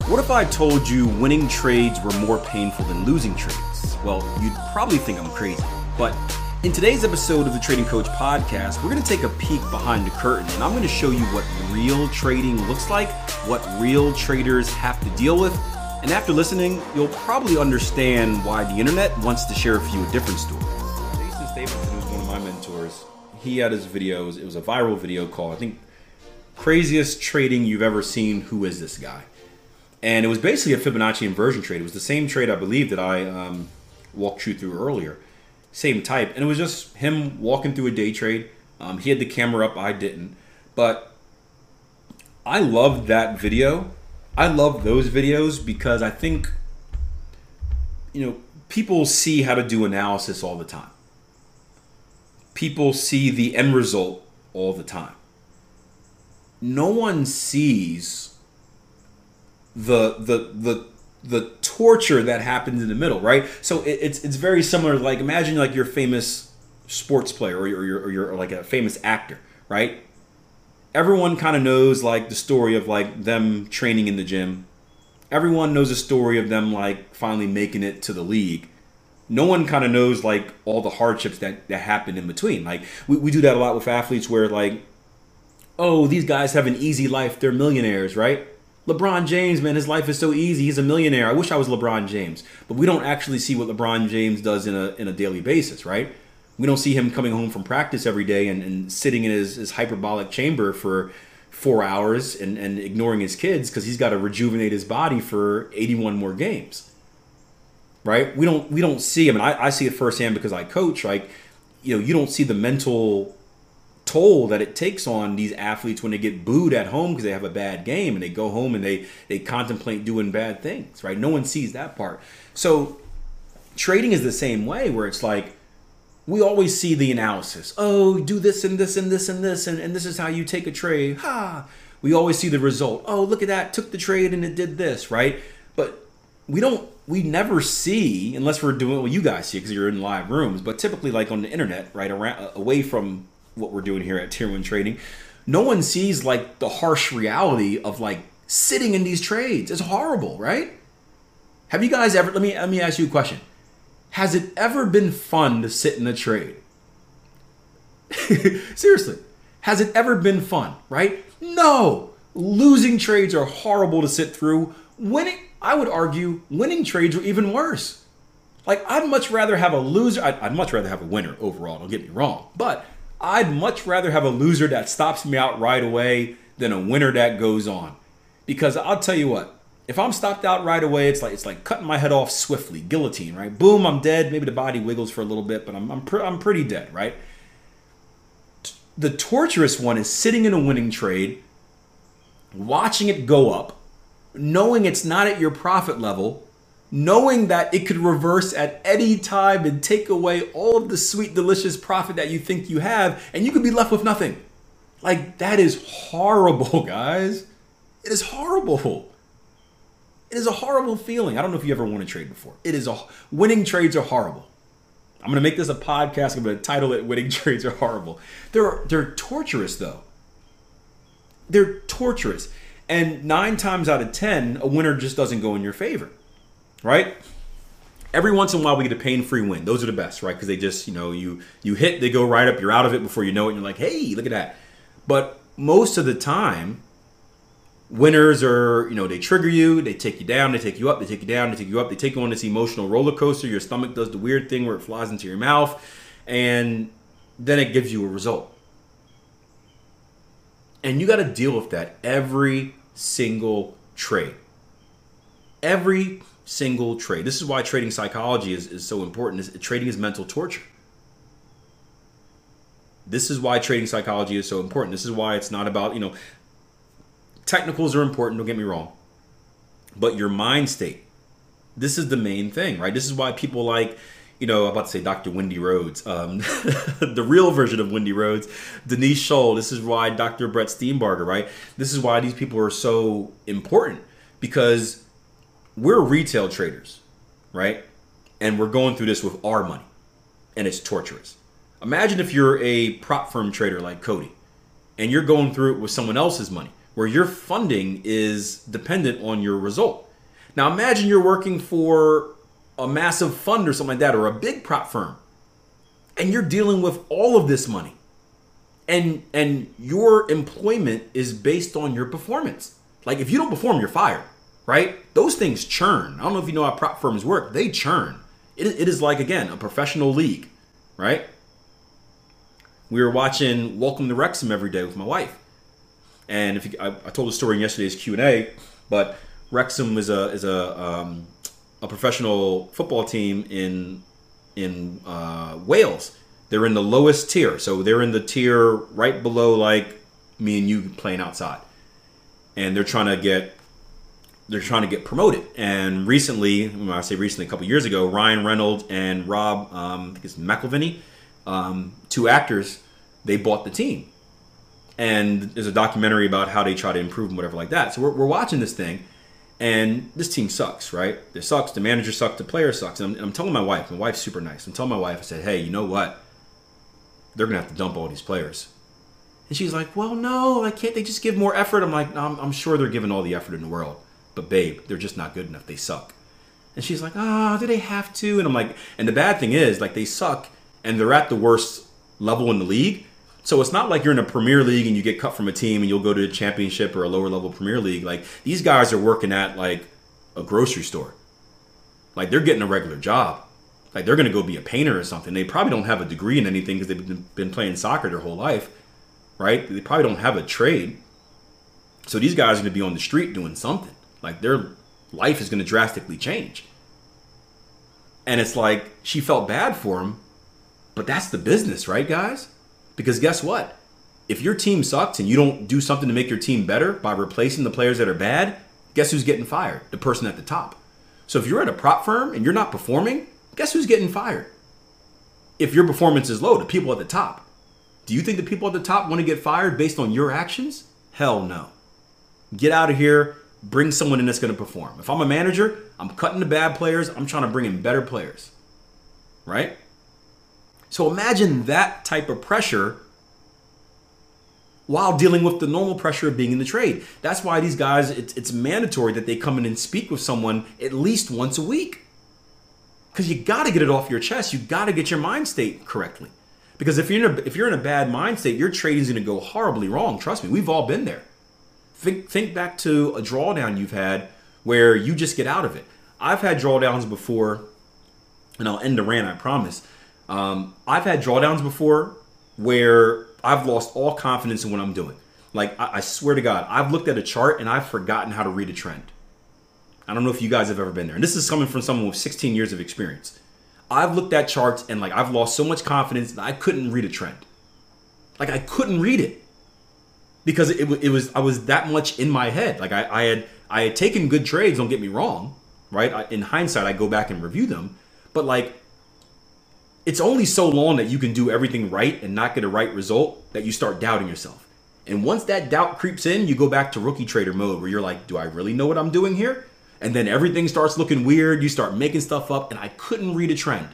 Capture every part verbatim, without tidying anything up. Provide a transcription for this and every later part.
What if I told you winning trades were more painful than losing trades? Well, you'd probably think I'm crazy. But in today's episode of the Trading Coach Podcast, we're going to take a peek behind the curtain, and I'm going to show you what real trading looks like, what real traders have to deal with. And after listening, you'll probably understand why the internet wants to share a few different stories. Jason Stapleton, who's one of my mentors, he had his videos. It was a viral video called, I think, Craziest Trading You've Ever Seen. Who is this guy? And it was basically a Fibonacci inversion trade. It was the same trade, I believe, that I um, walked you through earlier. Same type. And it was just him walking through a day trade. Um, he had the camera up. I didn't. But I loved that video. I love those videos because I think, you know, people see how to do analysis all the time. People see the end result all the time. No one sees the the the the torture that happens in the middle, right? So it, it's it's very similar. Like imagine like you're a famous sports player or you're, or you're, or you're like a famous actor, right? Everyone kind of knows like the story of like them training in the gym. Everyone knows the story of them like finally making it to the league. No one kind of knows like all the hardships that, that happen in between. Like we, we do that a lot with athletes where like, oh, these guys have an easy life. They're millionaires, right? LeBron James, man, his life is so easy. He's a millionaire. I wish I was LeBron James. But we don't actually see what LeBron James does in a in a daily basis, right? We don't see him coming home from practice every day and, and sitting in his, his hyperbolic chamber for four hours and, and ignoring his kids because he's got to rejuvenate his body for eighty-one more games, right? We don't we don't see him, and I, I see it firsthand because I coach. Like, you know, you don't see the mental toll that it takes on these athletes when they get booed at home because they have a bad game and they go home and they they contemplate doing bad things, right? No one sees that part. So trading is the same way where it's like we always see the analysis. Oh, do this and this and this and this and, and this is how you take a trade. Ha! We always see the result. Oh, look at that. Took the trade and it did this, right? But we don't, we never see, unless we're doing, well, you guys see because you're in live rooms, but typically like on the internet, right, around, away from what we're doing here at Tier one Trading, no one sees like the harsh reality of like sitting in these trades. It's horrible, right? Have you guys ever, let me let me ask you a question. Has it ever been fun to sit in a trade? Seriously, has it ever been fun, right? No. Losing trades are horrible to sit through. Winning, I would argue, winning trades are even worse. Like I'd much rather have a loser, I'd, I'd much rather have a winner overall, don't get me wrong, but I'd much rather have a loser that stops me out right away than a winner that goes on. Because I'll tell you what, if I'm stopped out right away, it's like it's like cutting my head off swiftly, guillotine, right? Boom, I'm dead. Maybe the body wiggles for a little bit, but I'm I'm, pre- I'm pretty dead, right? The torturous one is sitting in a winning trade, watching it go up, knowing it's not at your profit level, knowing that it could reverse at any time and take away all of the sweet, delicious profit that you think you have, and you could be left with nothing. Like, that is horrible, guys. It is horrible. It is a horrible feeling. I don't know if you ever won a trade before. It is a, winning trades are horrible. I'm going to make this a podcast. I'm going to title it Winning Trades Are Horrible. They're, they're torturous, though. They're torturous. And nine times out of ten, a winner just doesn't go in your favor. Right? Every once in a while we get a pain-free win. Those are the best, right? Because they just, you know, you you hit, they go right up, you're out of it before you know it, and you're like, hey, look at that. But most of the time, winners are, you know, they trigger you, they take you down, they take you up, they take you down, they take you up, they take you on this emotional roller coaster. Your stomach does the weird thing where it flies into your mouth, and then it gives you a result. And you got to deal with that every single trade. Every single trade. This is why trading psychology is, is so important. Is trading is mental torture. This is why trading psychology is so important. This is why it's not about, you know, technicals are important, don't get me wrong. But your mind state, this is the main thing, right? This is why people like, you know, I'm about to say Doctor Wendy Rhodes, um, the real version of Wendy Rhodes, Denise Scholl. This is why Doctor Brett Steenbarger, right? This is why these people are so important because we're retail traders, right? And we're going through this with our money, and it's torturous. Imagine if you're a prop firm trader like Cody, and you're going through it with someone else's money, where your funding is dependent on your result. Now imagine you're working for a massive fund or something like that, or a big prop firm, and you're dealing with all of this money. And and your employment is based on your performance. Like if you don't perform, you're fired, right? Those things churn. I don't know if you know how prop firms work. They churn. It, it is like, again, a professional league, right? We were watching Welcome to Wrexham every day with my wife. And if you, I, I told the story in yesterday's Q and A, but Wrexham is a is a um, a professional football team in in uh, Wales. They're in the lowest tier, so they're in the tier right below like me and you playing outside, and they're trying to get they're trying to get promoted. And recently, when I say recently, a couple years ago, Ryan Reynolds and Rob um, I think it's McElhenney, um, two actors, they bought the team. And there's a documentary about how they try to improve and whatever like that. So we're, we're watching this thing, and this team sucks, right? It sucks. The manager sucks. The player sucks. And I'm, and I'm telling my wife, my wife's super nice. I'm telling my wife, I said, hey, you know what? They're going to have to dump all these players. And she's like, well, no, like, can't they just give more effort? I'm like, no, I'm, I'm sure they're giving all the effort in the world. But babe, they're just not good enough. They suck. And she's like, ah, oh, do they have to? And I'm like, and the bad thing is, like, they suck, and they're at the worst level in the league. So it's not like you're in a Premier League and you get cut from a team and you'll go to a championship or a lower level Premier League. Like, these guys are working at like a grocery store. Like, they're getting a regular job. Like, they're going to go be a painter or something. They probably don't have a degree in anything because they've been playing soccer their whole life, right? They probably don't have a trade. So these guys are going to be on the street doing something. Like, their life is going to drastically change. And it's like, she felt bad for him, but that's the business, right, guys? Because guess what? If your team sucks and you don't do something to make your team better by replacing the players that are bad, guess who's getting fired? The person at the top. So if you're at a prop firm and you're not performing, guess who's getting fired? If your performance is low, the people at the top. Do you think the people at the top want to get fired based on your actions? Hell no. Get out of here. Bring someone in that's going to perform. If I'm a manager, I'm cutting the bad players. I'm trying to bring in better players. Right? So imagine that type of pressure while dealing with the normal pressure of being in the trade. That's why these guys, it's, it's mandatory that they come in and speak with someone at least once a week. Because you got to get it off your chest. You got to get your mind state correctly. Because if you're in a, if you're in a bad mind state, your trading is going to go horribly wrong. Trust me, we've all been there. Think, think back to a drawdown you've had where you just get out of it. I've had drawdowns before, and I'll end the rant, I promise. Um, I've had drawdowns before where I've lost all confidence in what I'm doing. Like, I, I swear to God, I've looked at a chart and I've forgotten how to read a trend. I don't know if you guys have ever been there. And this is coming from someone with sixteen years of experience. I've looked at charts and like I've lost so much confidence that I couldn't read a trend. Like, I couldn't read it because it, it was I was that much in my head. Like, I, I had I had taken good trades. Don't get me wrong, right? I, in hindsight, I go back and review them, but like, it's only so long that you can do everything right and not get a right result that you start doubting yourself. And once that doubt creeps in, you go back to rookie trader mode where you're like, do I really know what I'm doing here? And then everything starts looking weird. You start making stuff up, and I couldn't read a trend.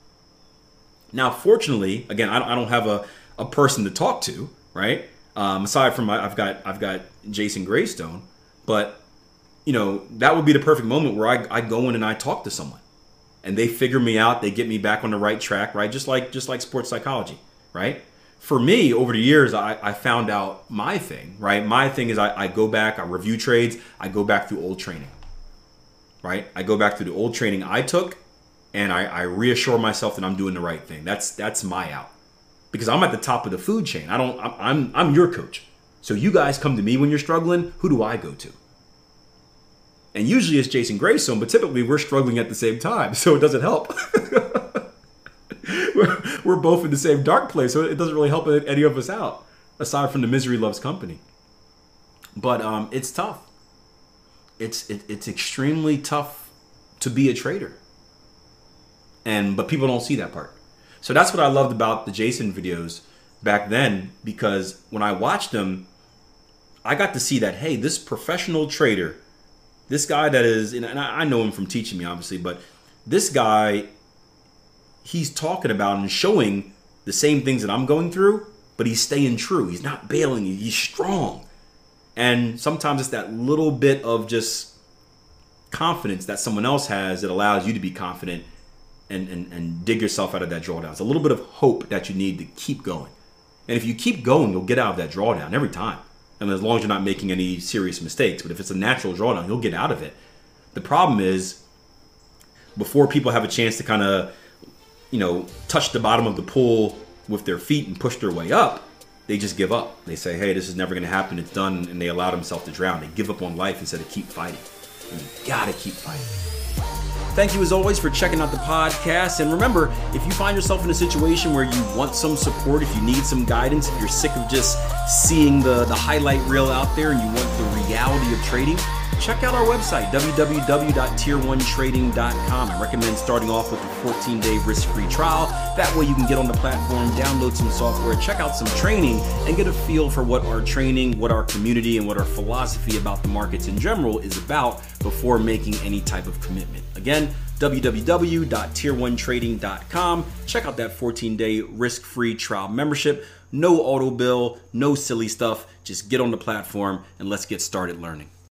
Now, fortunately, again, I don't, I don't have a, a person to talk to, right? Um, aside from my, I've got I've got Jason Greystone, but you know, that would be the perfect moment where I, I go in and I talk to someone. And they figure me out, they get me back on the right track, right? Just like just like sports psychology, right? For me, over the years, I, I found out my thing, right? My thing is I, I go back, I review trades, I go back through old training, right? I go back through the old training I took, and I, I reassure myself that I'm doing the right thing. That's that's my out. Because I'm at the top of the food chain. I don't, I'm, I'm, I'm your coach. So you guys come to me when you're struggling, who do I go to? And usually it's Jason Greystone, but typically we're struggling at the same time, so it doesn't help. we're, we're both in the same dark place, so it doesn't really help any of us out, aside from the misery loves company. But um, it's tough. It's it, it's extremely tough to be a trader, and but people don't see that part. So that's what I loved about the Jason videos back then, because when I watched them, I got to see that, hey, this professional trader, this guy that is, and I know him from teaching me, obviously, but this guy, he's talking about and showing the same things that I'm going through, but he's staying true. He's not bailing. He's strong. And sometimes it's that little bit of just confidence that someone else has that allows you to be confident and, and, and dig yourself out of that drawdown. It's a little bit of hope that you need to keep going. And if you keep going, you'll get out of that drawdown every time. And as long as you're not making any serious mistakes. But if it's a natural drawdown, you'll get out of it. The problem is, before people have a chance to kind of, you know, touch the bottom of the pool with their feet and push their way up, they just give up. They say, hey, this is never going to happen. It's done. And they allow themselves to drown. They give up on life instead of keep fighting. And you got to keep fighting. Thank you, as always, for checking out the podcast. And remember, if you find yourself in a situation where you want some support, if you need some guidance, if you're sick of just seeing the, the highlight reel out there and you want the reality of trading, check out our website, w w w dot tier one trading dot com. I recommend starting off with a fourteen day risk-free trial. That way you can get on the platform, download some software, check out some training, and get a feel for what our training, what our community, and what our philosophy about the markets in general is about before making any type of commitment. Again, w w w dot tier one trading dot com. Check out that fourteen day risk-free trial membership. No auto bill, no silly stuff. Just get on the platform and let's get started learning.